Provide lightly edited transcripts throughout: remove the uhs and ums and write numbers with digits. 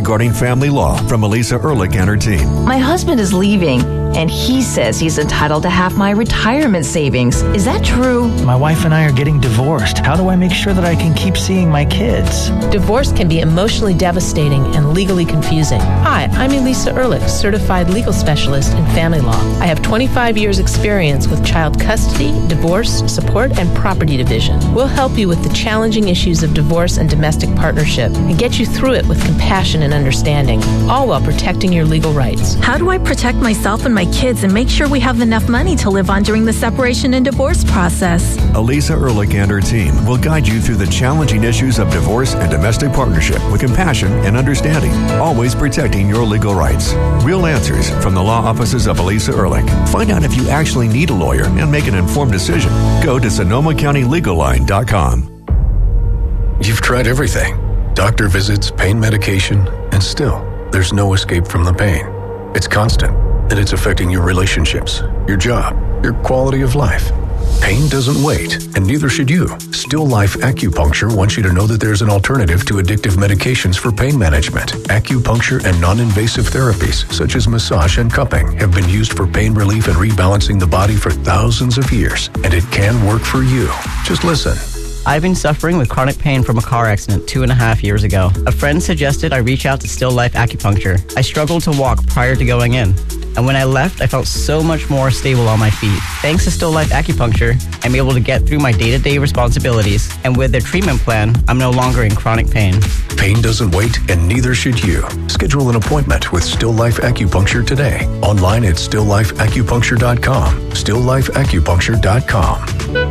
regarding family law from Elisa Ehrlich and her team. My husband is leaving, and he says he's entitled to half my retirement savings. Is that true? My wife and I are getting divorced. How do I make sure that I can keep seeing my kids? Divorce can be emotionally devastating and legally confusing. Hi, I'm Elisa Ehrlich, certified legal specialist in family law. I have 25 years experience with child custody, divorce, support, and property division. We'll help you with the challenging issues of divorce and domestic partnership and get you through it with compassion and understanding, all while protecting your legal rights. How do I protect myself and my kids and make sure we have enough money to live on during the separation and divorce process? Elisa Ehrlich and her team will guide you through the challenging issues of divorce and domestic partnership with compassion and understanding, always protecting your legal rights. Real answers from the law offices of Elisa Ehrlich. Find out if you actually need a lawyer and make an informed decision. Go to SonomaCountyLegalLine.com. You've tried everything. Doctor visits, pain medication, and still, there's no escape from the pain. It's constant, and it's affecting your relationships, your job, your quality of life. Pain doesn't wait, and neither should you. Still Life Acupuncture wants you to know that there's an alternative to addictive medications for pain management. Acupuncture and non-invasive therapies, such as massage and cupping, have been used for pain relief and rebalancing the body for thousands of years, and it can work for you. Just listen. I've been suffering with chronic pain from a car accident 2.5 years ago. A friend suggested I reach out to Still Life Acupuncture. I struggled to walk prior to going in, and when I left, I felt so much more stable on my feet. Thanks to Still Life Acupuncture, I'm able to get through my day-to-day responsibilities, and with their treatment plan, I'm no longer in chronic pain. Pain doesn't wait, and neither should you. Schedule an appointment with Still Life Acupuncture today. Online at StillLifeAcupuncture.com. StillLifeAcupuncture.com.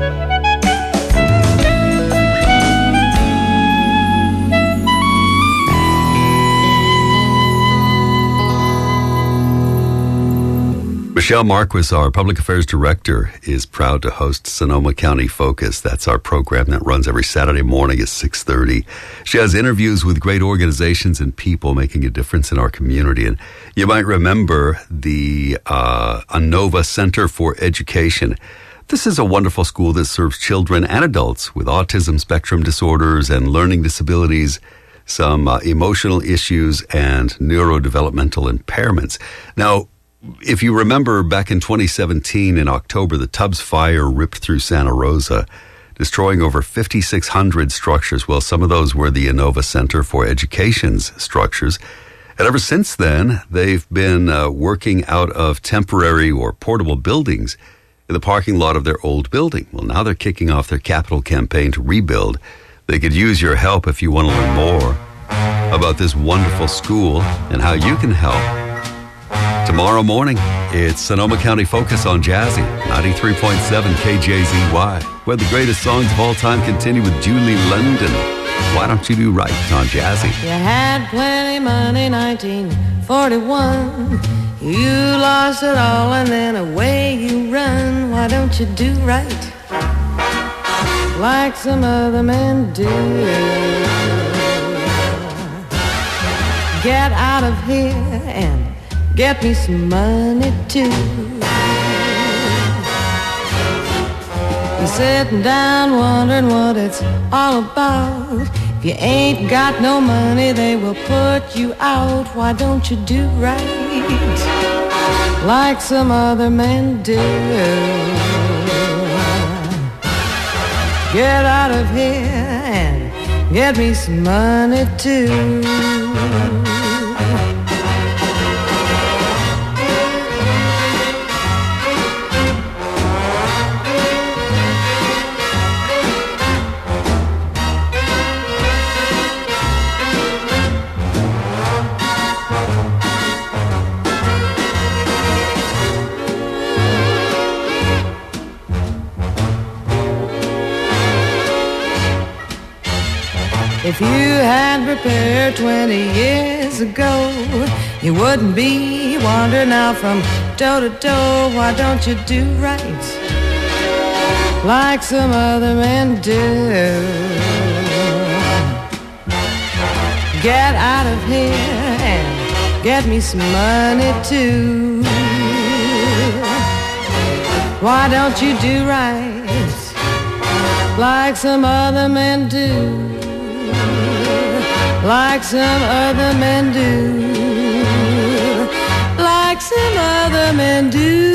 Michelle Marquis, our Public Affairs Director, is proud to host Sonoma County Focus. That's our program that runs every Saturday morning at 6:30. She has interviews with great organizations and people making a difference in our community. And you might remember the Anova Center for Education. This is a wonderful school that serves children and adults with autism spectrum disorders and learning disabilities, some emotional issues, and neurodevelopmental impairments. Now, if you remember, back in 2017, in October, the Tubbs Fire ripped through Santa Rosa, destroying over 5,600 structures. Well, some of those were the Anova Center for Education's structures. And ever since then, they've been working out of temporary or portable buildings in the parking lot of their old building. Well, now they're kicking off their capital campaign to rebuild. They could use your help if you want to learn more about this wonderful school and how you can help. Tomorrow morning, it's Sonoma County Focus on Jazzy, 93.7 KJZY, where the greatest songs of all time continue with Julie London. Why Don't You Do Right on Jazzy? You had plenty money, 1941. You lost it all and then away you run. Why don't you do right like some other men do? Get out of here and get me some money too. You're sitting down wondering what it's all about. If you ain't got no money, they will put you out. Why don't you do right like some other men do? Get out of here and get me some money too. If you had prepared 20 years ago, you wouldn't be wandering out from door to door. Why don't you do right like some other men do? Get out of here and get me some money too. Why don't you do right like some other men do? Like some other men do. women do.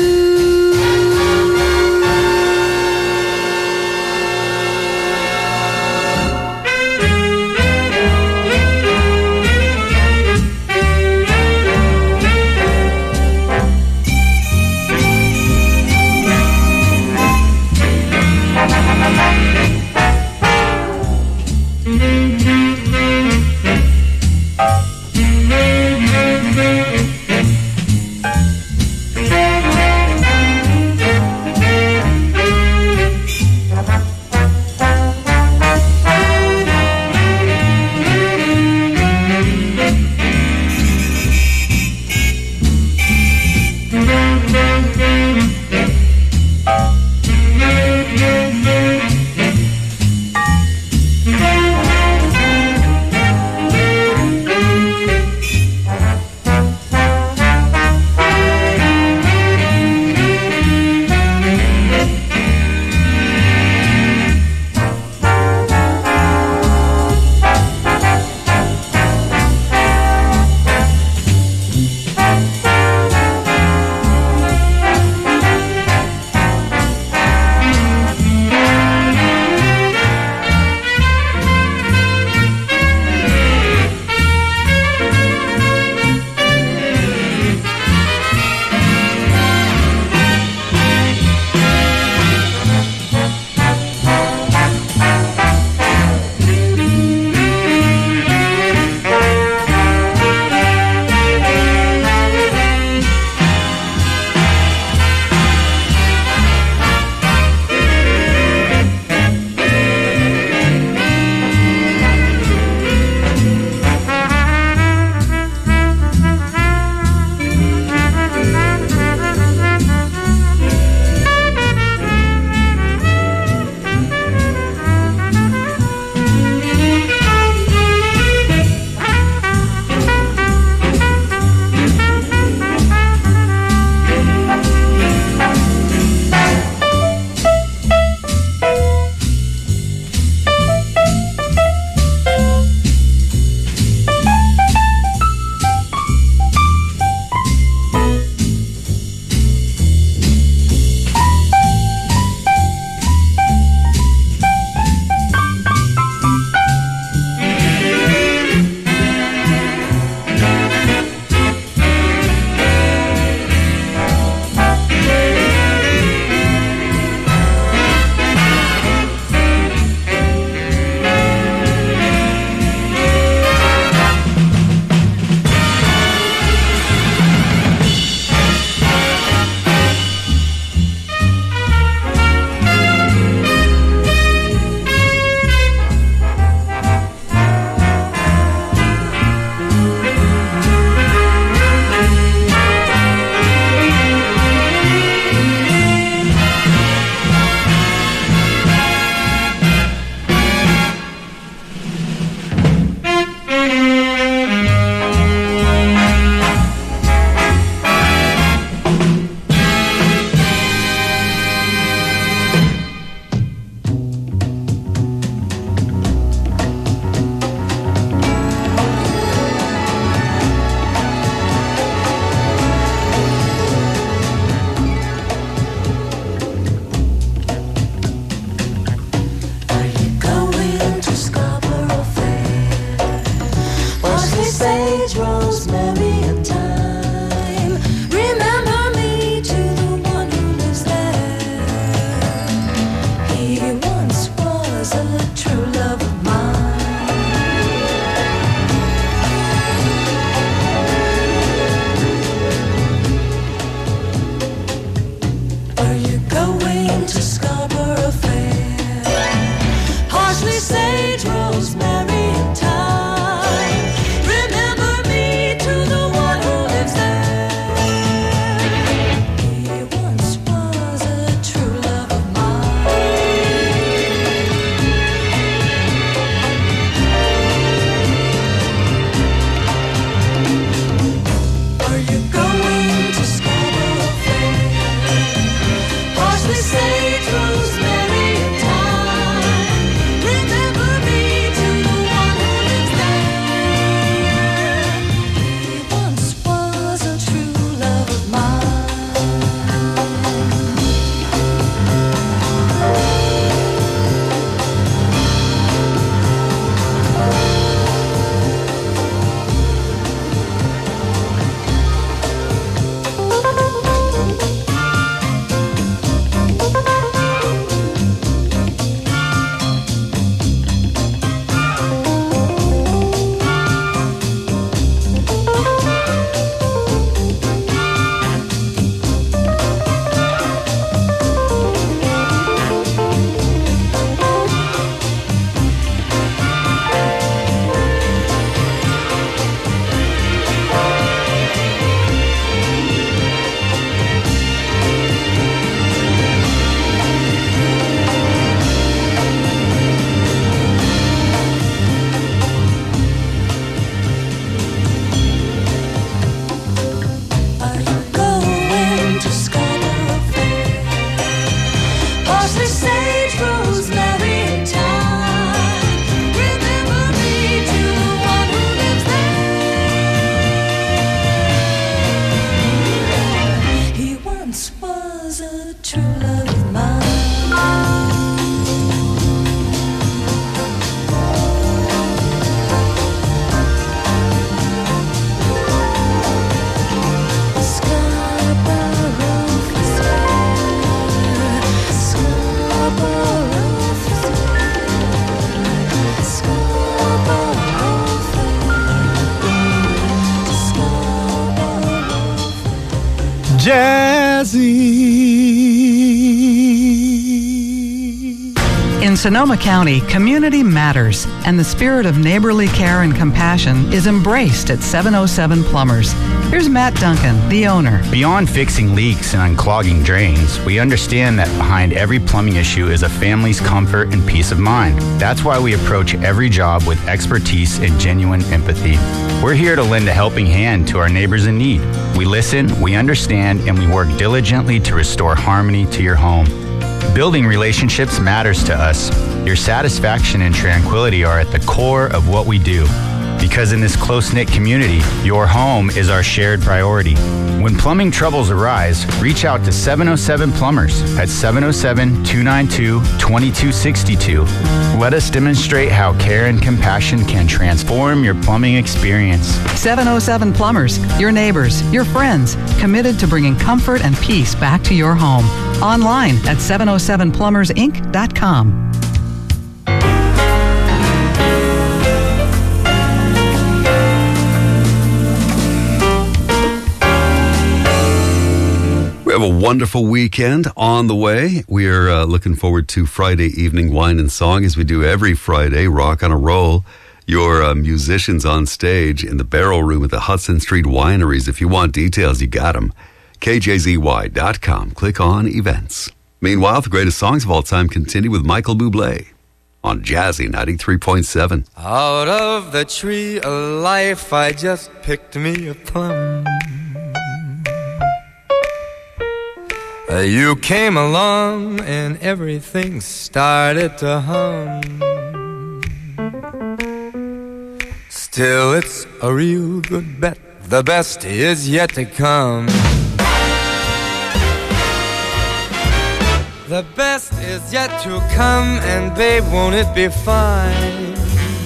In Sonoma County, community matters, and the spirit of neighborly care and compassion is embraced at 707 Plumbers. Here's Matt Duncan, the owner. Beyond fixing leaks and unclogging drains, we understand that behind every plumbing issue is a family's comfort and peace of mind. That's why we approach every job with expertise and genuine empathy. We're here to lend a helping hand to our neighbors in need. We listen, we understand, and we work diligently to restore harmony to your home. Building relationships matters to us. Your satisfaction and tranquility are at the core of what we do. Because in this close-knit community, your home is our shared priority. When plumbing troubles arise, reach out to 707 Plumbers at 707-292-2262. Let us demonstrate how care and compassion can transform your plumbing experience. 707 Plumbers, your neighbors, your friends, committed to bringing comfort and peace back to your home. Online at 707plumbersinc.com. We have a wonderful weekend on the way. We are looking forward to Friday evening wine and song, as we do every Friday. Rock on a Roll. Your musicians on stage in the Barrel Room at the Hudson Street Wineries. If you want details, you got them. KJZY.com. Click on events. Meanwhile, the greatest songs of all time continue with Michael Bublé on Jazzy 93.7. Out of the tree of life, I just picked me a plum. You came along and everything started to hum. Still, it's a real good bet. The best is yet to come. The best is yet to come, and babe, won't it be fine?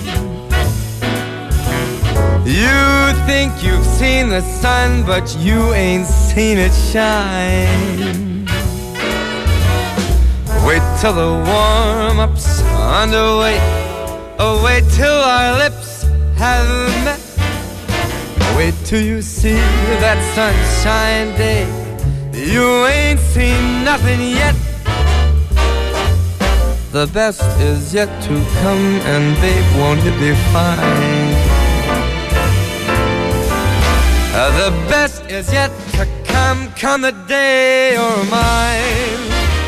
You think you've seen the sun, but you ain't seen it shine. Wait till the warm-up's underway. Oh, wait till our lips have met. Wait till you see that sunshine day. You ain't seen nothing yet. The best is yet to come, and babe, won't it be fine? The best is yet to come, come the day you're mine.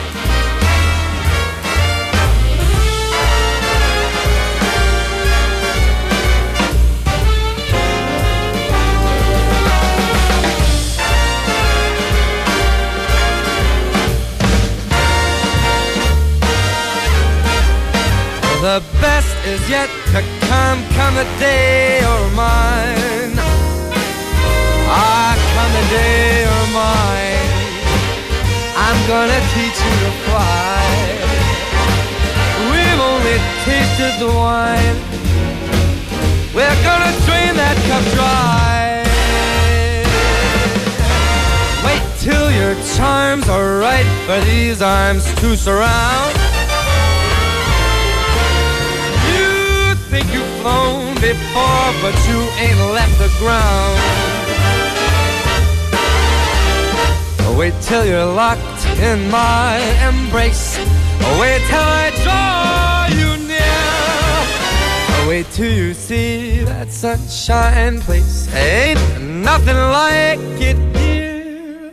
The best is yet to come, come the day you're mine. Ah, come the day you're mine. I'm gonna teach you to fly. We've only tasted the wine. We're gonna drain that cup dry. Wait till your charms are right for these arms to surround. Think you've flown before, but you ain't left the ground. Wait till you're locked in my embrace. Wait till I draw you near. Wait till you see that sunshine place. Ain't nothing like it here.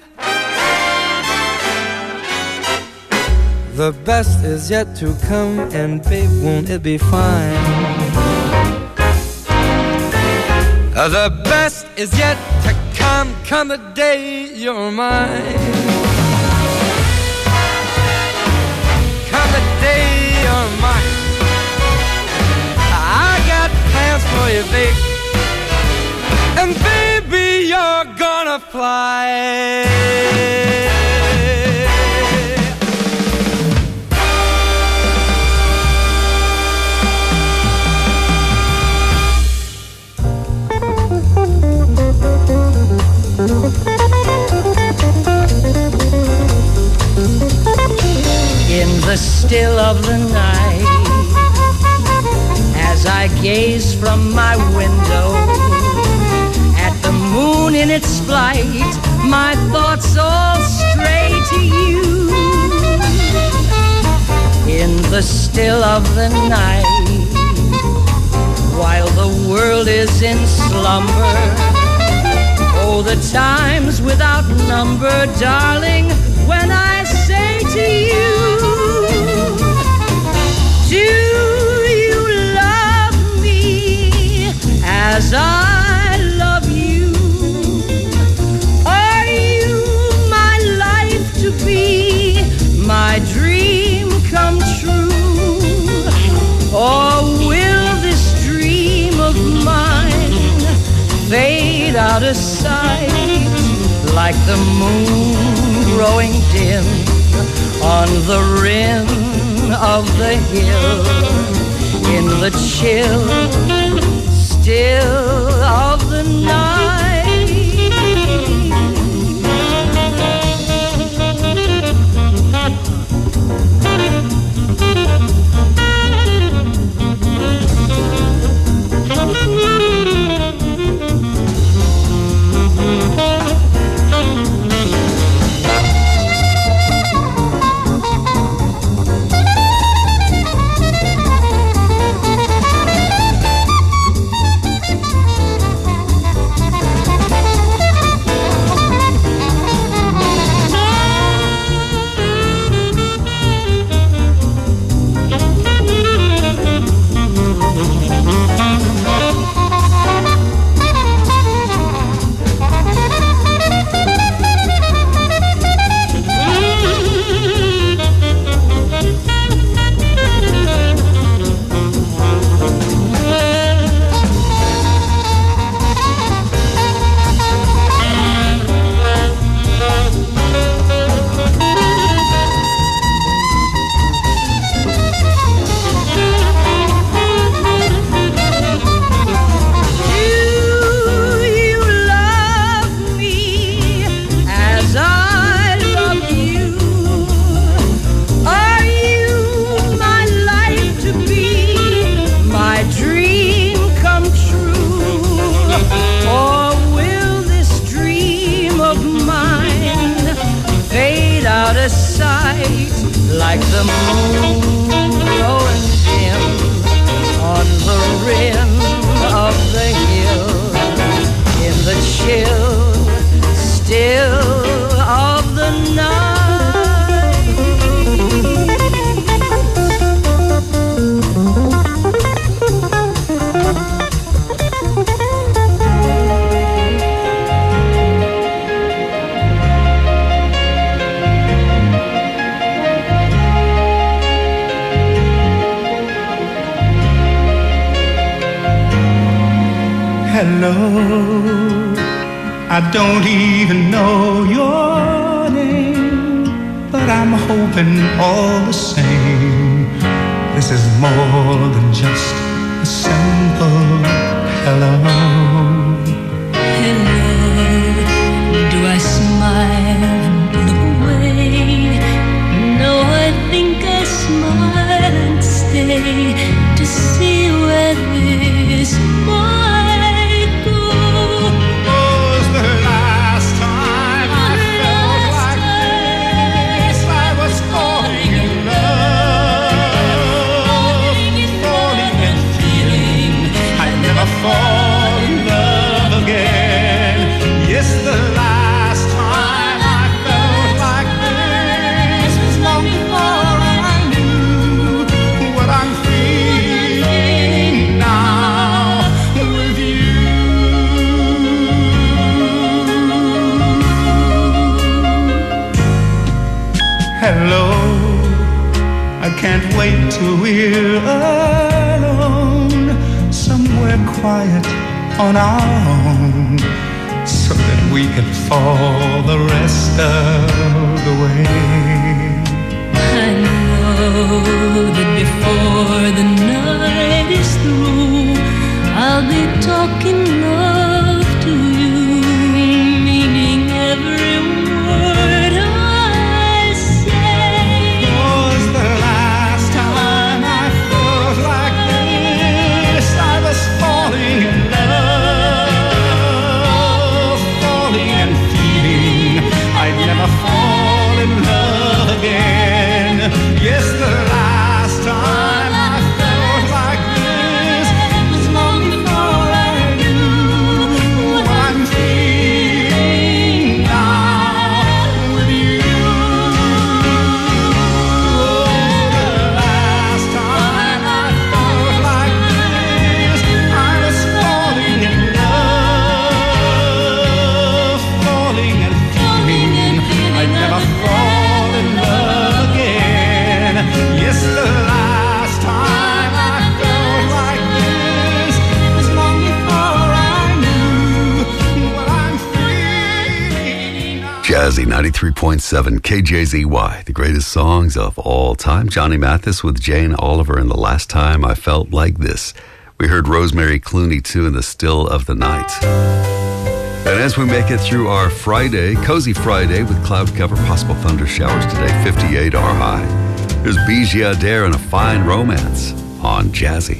The best is yet to come, and babe, won't it be fine? The best is yet to come, come the day you're mine. Come the day you're mine. I got plans for you, babe. And baby, you're gonna fly. In the still of the night, as I gaze from my window at the moon in its flight, my thoughts all stray to you. In the still of the night, while the world is in slumber, oh, the times without number, darling, when I say to you, do you love me as I love you? Are you my life to be, my dream come true? Or will this dream of mine fade out of sight like the moon growing dim on the rim of the hill, in the chill still of the night? Like the moon growing dim on the rim of the hill, in the chill still of the Hello, I don't even know your name, but I'm hoping all the same this is more than just a simple hello. Hello, do I smile and look away? No, I think I smile and stay to see where this might go. Was the last time I felt like this? I was falling in love, falling and feeling I'd never fall in love again. Yes, the last time I felt like this was long before I knew what I'm feeling now with you. Hello, I can't wait till we're alone, somewhere quiet on our own, so that we can fall the rest of the way. I know that before the night is through, I'll be talking love to you, meaning every word I say. Was the last time I felt like this? I was falling in love, Jazzy 93.7 KJZY, the greatest songs of all time. Johnny Mathis with Jane Oliver and The Last Time I Felt Like This. We heard Rosemary Clooney too in The Still of the Night. And as we make it through our Friday, cozy Friday with cloud cover, possible thunder showers today, 58 our high. There's Bijou Adair and A Fine Romance on Jazzy.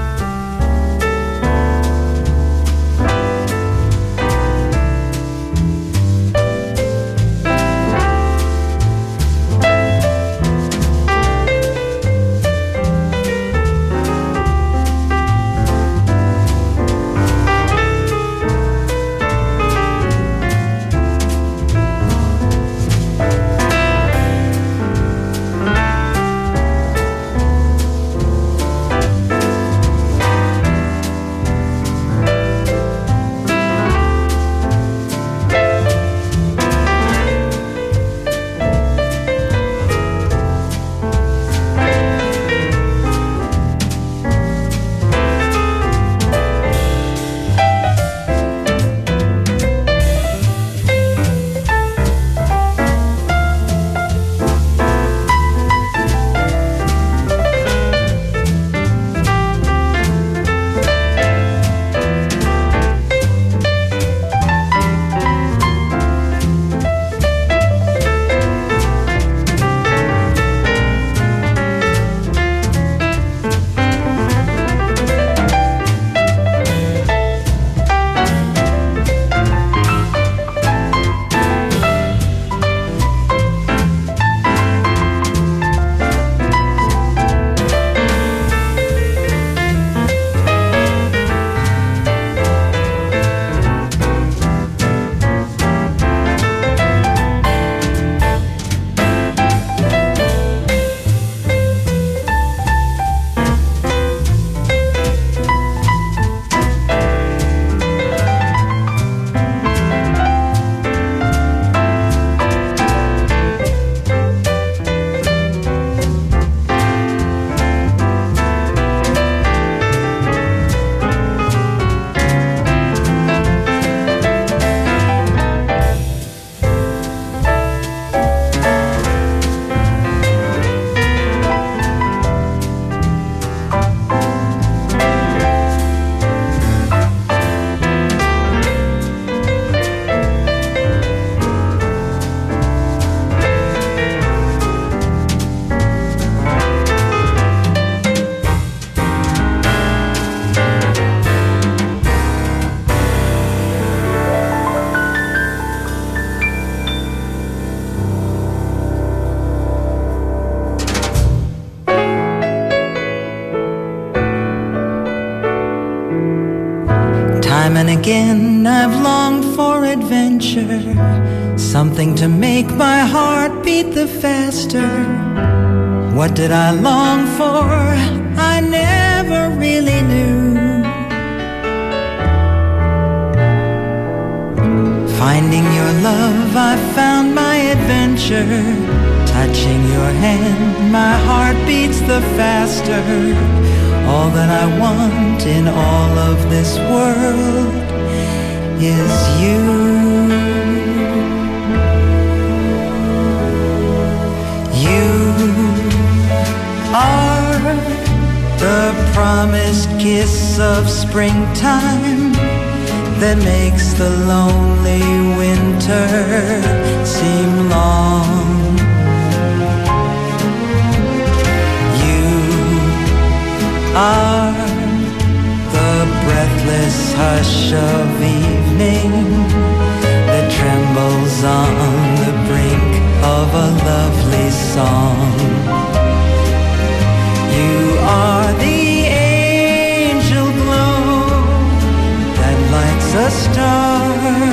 Time and again I've longed for adventure, something to make my heart beat the faster. What did I long for? I never really knew. Finding your love, I found my adventure. Touching your hand, my heart beats the faster. All that I want in all of this world is you. You are the promised kiss of springtime that makes the lonely winter seem long. Are the breathless hush of evening that trembles on the brink of a lovely song. You are the angel glow that lights a star.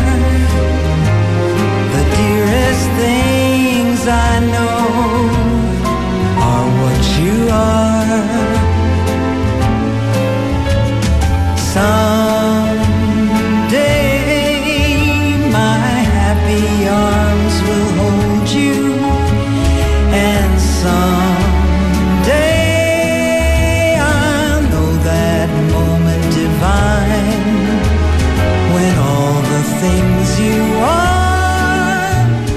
The dearest things I know are what you are. Someday my happy arms will hold you, and someday I'll know that moment divine when all the things you are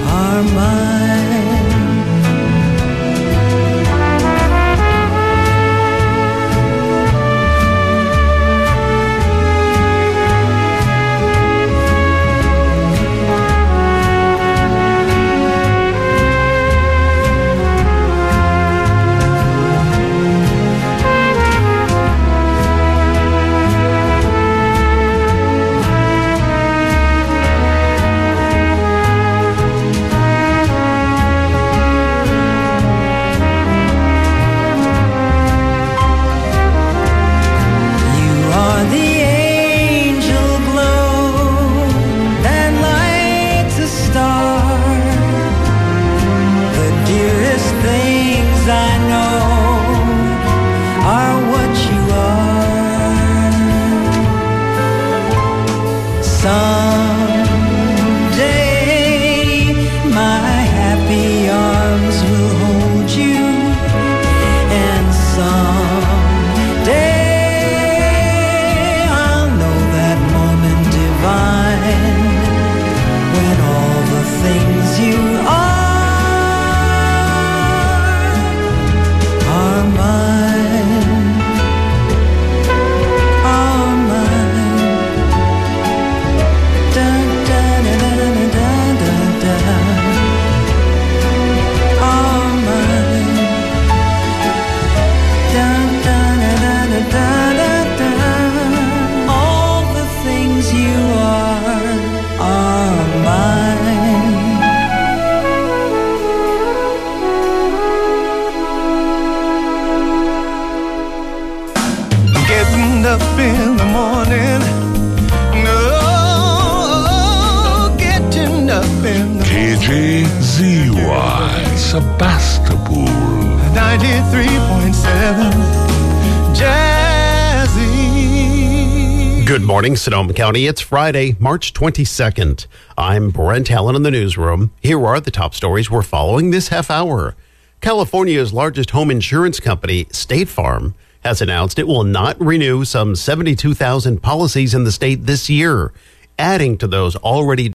ZY Sebastopol 93.7 Jazzy. Good morning, Sonoma County. It's Friday, March 22nd. I'm Brent Allen in the newsroom. Here are the top stories we're following this half hour. California's largest home insurance company, State Farm, has announced it will not renew some 72,000 policies in the state this year, adding to those already